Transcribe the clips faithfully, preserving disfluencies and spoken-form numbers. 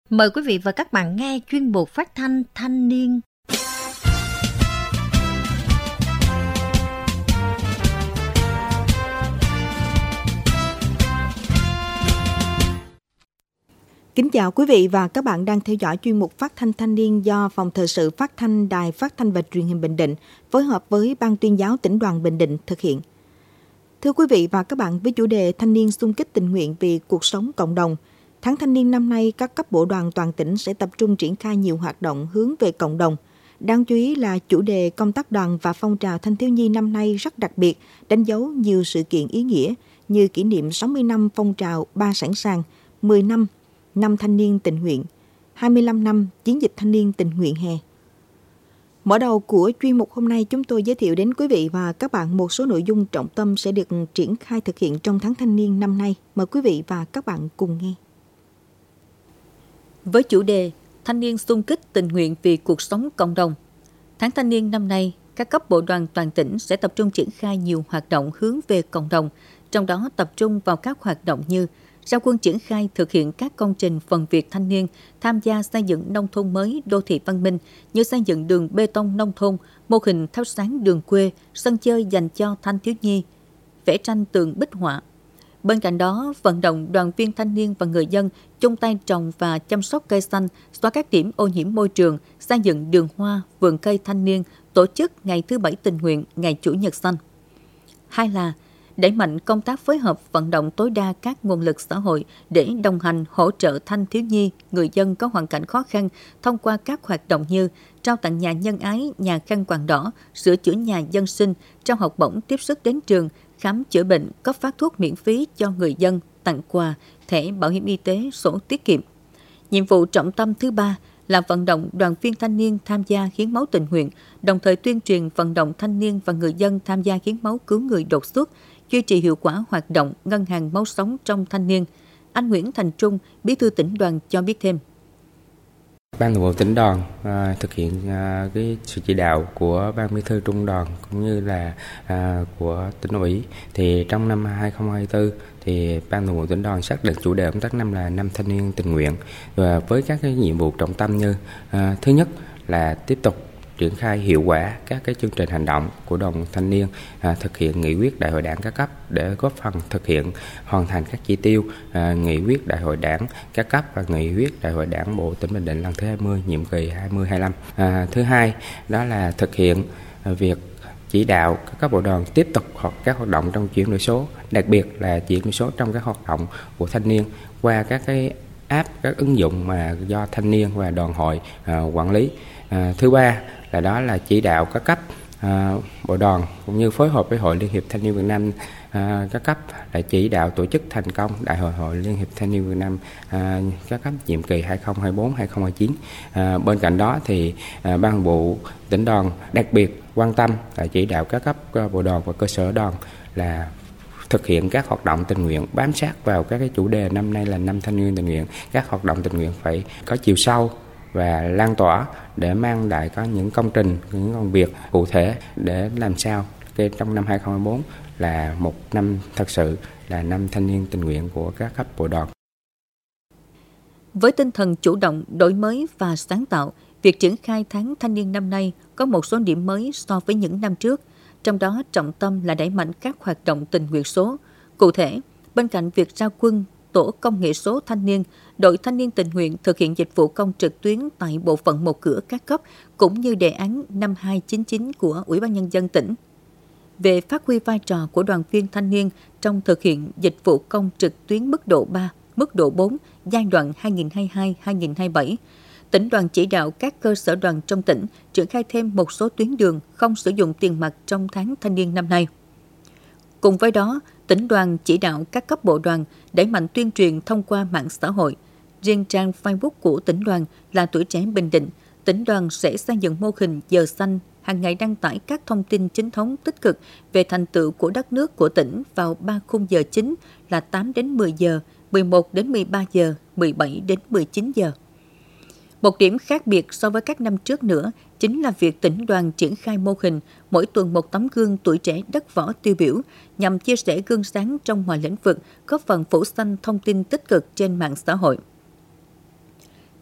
Mời quý vị và các bạn nghe chuyên mục phát thanh thanh niên. Kính chào quý vị và các bạn đang theo dõi chuyên mục phát thanh thanh niên do Phòng Thời sự Phát thanh Đài Phát thanh và Truyền hình Bình Định phối hợp với Ban Tuyên giáo Tỉnh đoàn Bình Định thực hiện. Thưa quý vị và các bạn, với chủ đề Thanh niên xung kích tình nguyện vì cuộc sống cộng đồng, tháng thanh niên năm nay các cấp bộ đoàn toàn tỉnh sẽ tập trung triển khai nhiều hoạt động hướng về cộng đồng. Đáng chú ý là chủ đề công tác đoàn và phong trào thanh thiếu nhi năm nay rất đặc biệt, đánh dấu nhiều sự kiện ý nghĩa như kỷ niệm sáu mươi năm phong trào Ba Sẵn Sàng, mười năm năm thanh niên tình nguyện, hai mươi lăm năm chiến dịch thanh niên tình nguyện hè. Mở đầu của chuyên mục hôm nay, chúng tôi giới thiệu đến quý vị và các bạn một số nội dung trọng tâm sẽ được triển khai thực hiện trong tháng thanh niên năm nay. Mời quý vị và các bạn cùng nghe. Với chủ đề Thanh niên xung kích tình nguyện vì cuộc sống cộng đồng, tháng thanh niên năm nay, các cấp bộ đoàn toàn tỉnh sẽ tập trung triển khai nhiều hoạt động hướng về cộng đồng, trong đó tập trung vào các hoạt động như ra quân triển khai thực hiện các công trình phần việc thanh niên tham gia xây dựng nông thôn mới đô thị văn minh như xây dựng đường bê tông nông thôn, mô hình thắp sáng đường quê, sân chơi dành cho thanh thiếu nhi, vẽ tranh tường bích họa. Bên cạnh đó, vận động đoàn viên thanh niên và người dân chung tay trồng và chăm sóc cây xanh, xóa các điểm ô nhiễm môi trường, xây dựng đường hoa, vườn cây thanh niên, tổ chức ngày thứ Bảy tình nguyện, ngày Chủ nhật xanh. Hai là đẩy mạnh công tác phối hợp vận động tối đa các nguồn lực xã hội để đồng hành hỗ trợ thanh thiếu nhi, người dân có hoàn cảnh khó khăn thông qua các hoạt động như trao tặng nhà nhân ái, nhà khăn quàng đỏ, sửa chữa nhà dân sinh, trao học bổng tiếp sức đến trường, khám chữa bệnh, cấp phát thuốc miễn phí cho người dân, tặng quà, thẻ bảo hiểm y tế, sổ tiết kiệm. Nhiệm vụ trọng tâm thứ ba là vận động đoàn viên thanh niên tham gia hiến máu tình nguyện, đồng thời tuyên truyền vận động thanh niên và người dân tham gia hiến máu cứu người đột xuất, duy trì hiệu quả hoạt động ngân hàng máu sống trong thanh niên. Anh Nguyễn Thành Trung, Bí thư tỉnh đoàn cho biết thêm. Ban Thường vụ tỉnh đoàn à, thực hiện à, cái sự chỉ đạo của Ban Bí thư Trung đoàn cũng như là à, của tỉnh ủy, thì trong năm hai không hai tư thì Ban Thường vụ tỉnh đoàn xác định chủ đề công tác năm là năm thanh niên tình nguyện, và với các cái nhiệm vụ trọng tâm như à, thứ nhất là tiếp tục triển khai hiệu quả các cái chương trình hành động của đoàn thanh niên, à, thực hiện nghị quyết đại hội đảng các cấp để góp phần thực hiện hoàn thành các chỉ tiêu à, nghị quyết đại hội đảng các cấp và nghị quyết đại hội đảng bộ tỉnh Bình Định lần thứ hai mươi nhiệm kỳ hai mươi hai mươi lăm. À, thứ hai đó là thực hiện à, việc chỉ đạo các cấp bộ đoàn tiếp tục hoạt các hoạt động trong chuyển đổi số, đặc biệt là chuyển đổi số trong các hoạt động của thanh niên qua các cái app, các ứng dụng mà do thanh niên và đoàn hội à, quản lý. À, thứ ba là đó là chỉ đạo các cấp à, bộ đoàn cũng như phối hợp với Hội Liên hiệp Thanh niên Việt Nam à, các cấp là chỉ đạo tổ chức thành công Đại hội Hội Liên hiệp Thanh niên Việt Nam à, các cấp nhiệm kỳ hai không hai tư đến hai không hai chín. À, bên cạnh đó thì à, Ban Thường vụ tỉnh đoàn đặc biệt quan tâm là chỉ đạo các cấp bộ đoàn và cơ sở đoàn là thực hiện các hoạt động tình nguyện bám sát vào các cái chủ đề năm nay là năm thanh niên tình nguyện. Các hoạt động tình nguyện phải có chiều sâu và lan tỏa để mang lại có những công trình, những công việc cụ thể để làm sao trong năm hai không hai tư là một năm thật sự là năm thanh niên tình nguyện của các cấp bộ đoàn. Với tinh thần chủ động, đổi mới và sáng tạo, việc triển khai tháng thanh niên năm nay có một số điểm mới so với những năm trước, trong đó trọng tâm là đẩy mạnh các hoạt động tình nguyện số. Cụ thể, bên cạnh việc ra quân tổ công nghệ số thanh niên, đội thanh niên tình nguyện thực hiện dịch vụ công trực tuyến tại bộ phận một cửa các cấp, cũng như đề án năm hai chín chín của Ủy ban Nhân dân tỉnh. Về phát huy vai trò của đoàn viên thanh niên trong thực hiện dịch vụ công trực tuyến mức độ ba, mức độ bốn, giai đoạn hai nghìn không trăm hai mươi hai đến hai nghìn không trăm hai mươi bảy, tỉnh đoàn chỉ đạo các cơ sở đoàn trong tỉnh triển khai thêm một số tuyến đường không sử dụng tiền mặt trong tháng thanh niên năm nay. Cùng với đó, tỉnh đoàn chỉ đạo các cấp bộ đoàn đẩy mạnh tuyên truyền thông qua mạng xã hội. Riêng trang Facebook của tỉnh đoàn là Tuổi Trẻ Bình Định, tỉnh đoàn sẽ xây dựng mô hình giờ xanh, hàng ngày đăng tải các thông tin chính thống tích cực về thành tựu của đất nước của tỉnh vào ba khung giờ chính là tám đến mười giờ, mười một đến mười ba giờ, mười bảy đến mười chín giờ. Một điểm khác biệt so với các năm trước nữa chính là việc tỉnh đoàn triển khai mô hình mỗi tuần một tấm gương tuổi trẻ đất võ tiêu biểu nhằm chia sẻ gương sáng trong mọi lĩnh vực, góp phần phủ xanh thông tin tích cực trên mạng xã hội.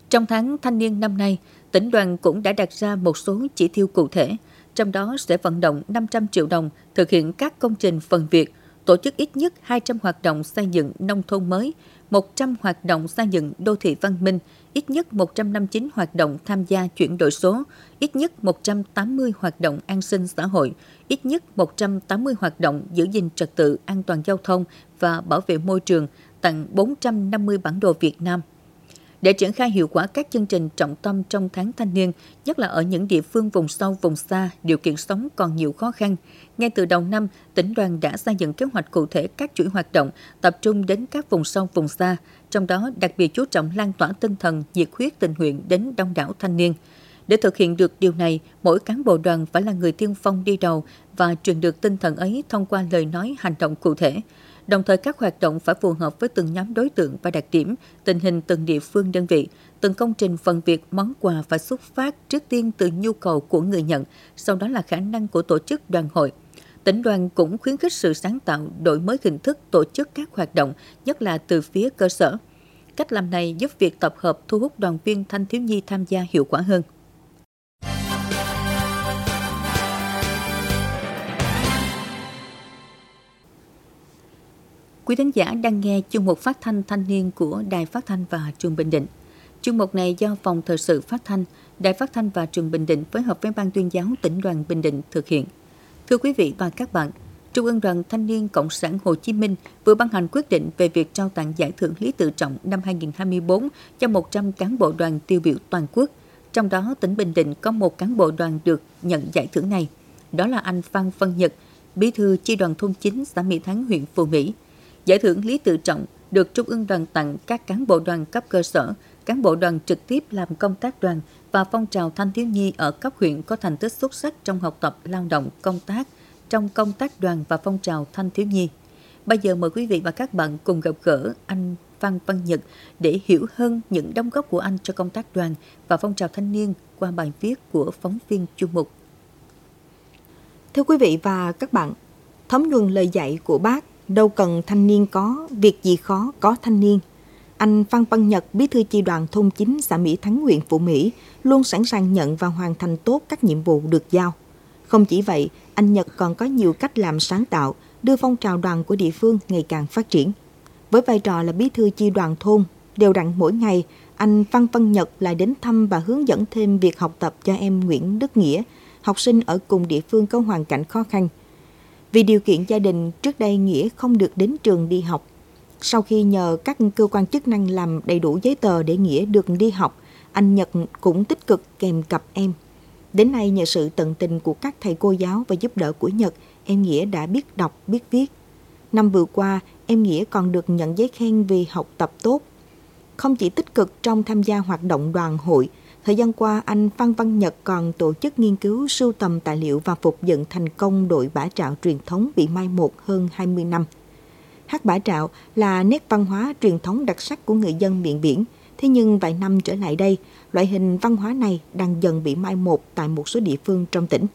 Trong tháng thanh niên năm nay, tỉnh đoàn cũng đã đặt ra một số chỉ tiêu cụ thể, trong đó sẽ vận động năm trăm triệu đồng thực hiện các công trình phần việc, tổ chức ít nhất hai trăm hoạt động xây dựng nông thôn mới, một trăm hoạt động xây dựng đô thị văn minh, ít nhất một trăm năm mươi chín hoạt động tham gia chuyển đổi số, ít nhất một trăm tám mươi hoạt động an sinh xã hội, ít nhất một trăm tám mươi hoạt động giữ gìn trật tự an toàn giao thông và bảo vệ môi trường, tặng bốn trăm năm mươi bản đồ Việt Nam. Để triển khai hiệu quả các chương trình trọng tâm trong tháng thanh niên, nhất là ở những địa phương vùng sâu, vùng xa, điều kiện sống còn nhiều khó khăn, ngay từ đầu năm, tỉnh đoàn đã xây dựng kế hoạch cụ thể các chuỗi hoạt động tập trung đến các vùng sâu, vùng xa, trong đó đặc biệt chú trọng lan tỏa tinh thần nhiệt huyết tình nguyện đến đông đảo thanh niên. Để thực hiện được điều này, mỗi cán bộ đoàn phải là người tiên phong đi đầu và truyền được tinh thần ấy thông qua lời nói, hành động cụ thể. Đồng thời các hoạt động phải phù hợp với từng nhóm đối tượng và đặc điểm, tình hình từng địa phương đơn vị. Từng công trình phần việc, món quà phải xuất phát trước tiên từ nhu cầu của người nhận, sau đó là khả năng của tổ chức đoàn hội. Tỉnh đoàn cũng khuyến khích sự sáng tạo, đổi mới hình thức tổ chức các hoạt động, nhất là từ phía cơ sở. Cách làm này giúp việc tập hợp thu hút đoàn viên thanh thiếu nhi tham gia hiệu quả hơn. Quý thính giả đang nghe chuyên mục phát thanh thanh niên của Đài Phát thanh và Truyền Bình Định. Chuyên mục này do Phòng Thời sự Phát thanh, Đài Phát thanh và Truyền Bình Định phối hợp với Ban tuyên giáo Tỉnh đoàn Bình Định thực hiện. Thưa quý vị và các bạn, Trung ương Đoàn Thanh niên Cộng sản Hồ Chí Minh vừa ban hành quyết định về việc trao tặng giải thưởng Lý Tự Trọng năm hai không hai tư cho một trăm cán bộ đoàn tiêu biểu toàn quốc. Trong đó, tỉnh Bình Định có một cán bộ đoàn được nhận giải thưởng này. Đó là anh Phan Văn Nhật, Bí thư Chi đoàn thôn chín xã Mỹ Thắng, huyện Phú Mỹ. Giải thưởng Lý Tự Trọng được Trung ương Đoàn tặng các cán bộ đoàn cấp cơ sở, cán bộ đoàn trực tiếp làm công tác đoàn và phong trào thanh thiếu nhi ở cấp huyện có thành tích xuất sắc trong học tập, lao động, công tác, trong công tác đoàn và phong trào thanh thiếu nhi. Bây giờ mời quý vị và các bạn cùng gặp gỡ anh Phan Văn Nhật để hiểu hơn những đóng góp của anh cho công tác đoàn và phong trào thanh niên qua bài viết của phóng viên chuyên mục. Thưa quý vị và các bạn, thấm nhuần lời dạy của Bác, đâu cần thanh niên có, việc gì khó có thanh niên. Anh Phan Văn Nhật, Bí thư Chi đoàn thôn chín xã Mỹ Thắng, huyện Phú Mỹ, luôn sẵn sàng nhận và hoàn thành tốt các nhiệm vụ được giao. Không chỉ vậy, anh Nhật còn có nhiều cách làm sáng tạo, đưa phong trào đoàn của địa phương ngày càng phát triển. Với vai trò là Bí thư Chi đoàn thôn, đều đặn mỗi ngày, anh Phan Văn Nhật lại đến thăm và hướng dẫn thêm việc học tập cho em Nguyễn Đức Nghĩa, học sinh ở cùng địa phương có hoàn cảnh khó khăn. Vì điều kiện gia đình, trước đây Nghĩa không được đến trường đi học. Sau khi nhờ các cơ quan chức năng làm đầy đủ giấy tờ để Nghĩa được đi học, anh Nhật cũng tích cực kèm cặp em. Đến nay, nhờ sự tận tình của các thầy cô giáo và giúp đỡ của Nhật, em Nghĩa đã biết đọc, biết viết. Năm vừa qua, em Nghĩa còn được nhận giấy khen vì học tập tốt. Không chỉ tích cực trong tham gia hoạt động đoàn hội, thời gian qua anh Phan Văn Nhật còn tổ chức nghiên cứu sưu tầm tài liệu và phục dựng thành công đội bả trạo truyền thống bị mai một hơn hai mươi năm. Hát bả trạo là nét văn hóa truyền thống đặc sắc của người dân miền biển. Thế nhưng vài năm trở lại đây, loại hình văn hóa này đang dần bị mai một tại một số địa phương trong tỉnh.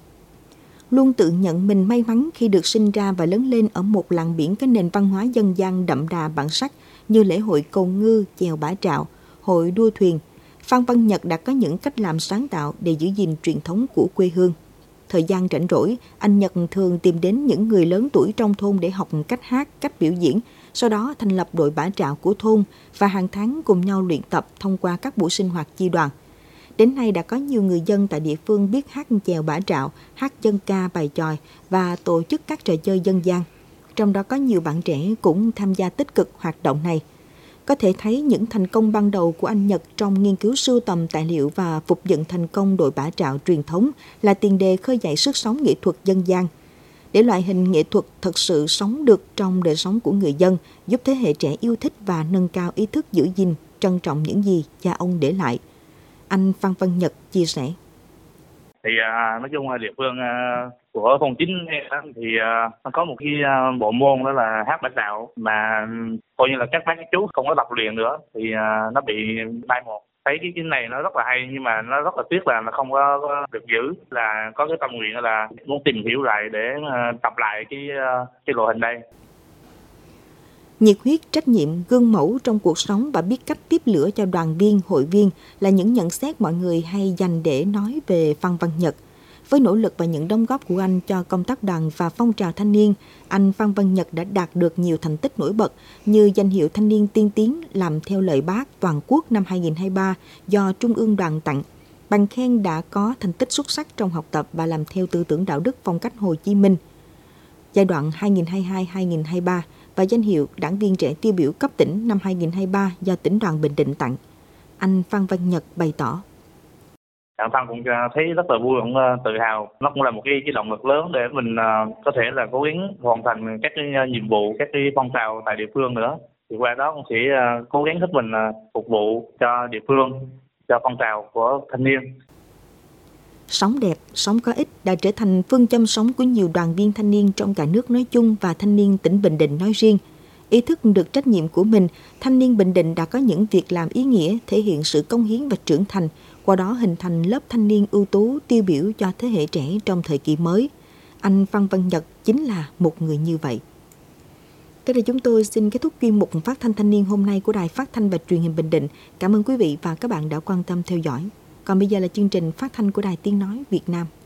Luôn tự nhận mình may mắn khi được sinh ra và lớn lên ở một làng biển có nền văn hóa dân gian đậm đà bản sắc như lễ hội cầu ngư, chèo bả trạo, hội đua thuyền, Phan Văn Nhật đã có những cách làm sáng tạo để giữ gìn truyền thống của quê hương. Thời gian rảnh rỗi, anh Nhật thường tìm đến những người lớn tuổi trong thôn để học cách hát, cách biểu diễn, sau đó thành lập đội bả trạo của thôn và hàng tháng cùng nhau luyện tập thông qua các buổi sinh hoạt chi đoàn. Đến nay đã có nhiều người dân tại địa phương biết hát chèo bả trạo, hát dân ca bài chòi và tổ chức các trò chơi dân gian. Trong đó có nhiều bạn trẻ cũng tham gia tích cực hoạt động này. Có thể thấy những thành công ban đầu của anh Nhật trong nghiên cứu sưu tầm tài liệu và phục dựng thành công đội bả trạo truyền thống là tiền đề khơi dậy sức sống nghệ thuật dân gian. Để loại hình nghệ thuật thật sự sống được trong đời sống của người dân, giúp thế hệ trẻ yêu thích và nâng cao ý thức giữ gìn, trân trọng những gì cha ông để lại. Anh Phan Văn Nhật chia sẻ. Thì à, nói chung là địa phương à, của thôn chín thì à, nó có một cái à, bộ môn đó là hát bả trạo mà coi như là các bác các chú không có tập luyện nữa thì à, nó bị mai một. Thấy cái cái này nó rất là hay nhưng mà nó rất là tiếc là nó không có, có được giữ, là có cái tâm nguyện là muốn tìm hiểu lại để à, tập lại cái cái loại hình đây. Nhiệt huyết, trách nhiệm, gương mẫu trong cuộc sống và biết cách tiếp lửa cho đoàn viên, hội viên là những nhận xét mọi người hay dành để nói về Phan Văn Nhật. Với nỗ lực và những đóng góp của anh cho công tác đoàn và phong trào thanh niên, anh Phan Văn Nhật đã đạt được nhiều thành tích nổi bật như danh hiệu thanh niên tiên tiến làm theo lời Bác toàn quốc năm hai không hai ba do Trung ương Đoàn tặng, bằng khen đã có thành tích xuất sắc trong học tập và làm theo tư tưởng đạo đức phong cách Hồ Chí Minh. Giai đoạn hai nghìn không trăm hai mươi hai đến hai nghìn không trăm hai mươi ba và danh hiệu đảng viên trẻ tiêu biểu cấp tỉnh năm hai nghìn không trăm hai mươi ba do tỉnh đoàn Bình Định tặng. Anh Phan Văn Nhật bày tỏ. Anh Phan cũng thấy rất là vui, cũng tự hào. Nó cũng là một cái, cái động lực lớn để mình có thể là cố gắng hoàn thành các cái nhiệm vụ, các cái phong trào tại địa phương nữa. Thì qua đó cũng sẽ cố gắng hết mình phục vụ cho địa phương, cho phong trào của thanh niên. Sống đẹp, sống có ích đã trở thành phương châm sống của nhiều đoàn viên thanh niên trong cả nước nói chung và thanh niên tỉnh Bình Định nói riêng. Ý thức được trách nhiệm của mình, thanh niên Bình Định đã có những việc làm ý nghĩa, thể hiện sự công hiến và trưởng thành, qua đó hình thành lớp thanh niên ưu tú tiêu biểu cho thế hệ trẻ trong thời kỳ mới. Anh Phan Văn Nhật chính là một người như vậy. Tới đây chúng tôi xin kết thúc chuyên mục Phát thanh thanh niên hôm nay của Đài Phát thanh và Truyền hình Bình Định. Cảm ơn quý vị và các bạn đã quan tâm theo dõi. Còn bây giờ là chương trình phát thanh của Đài Tiếng nói Việt Nam.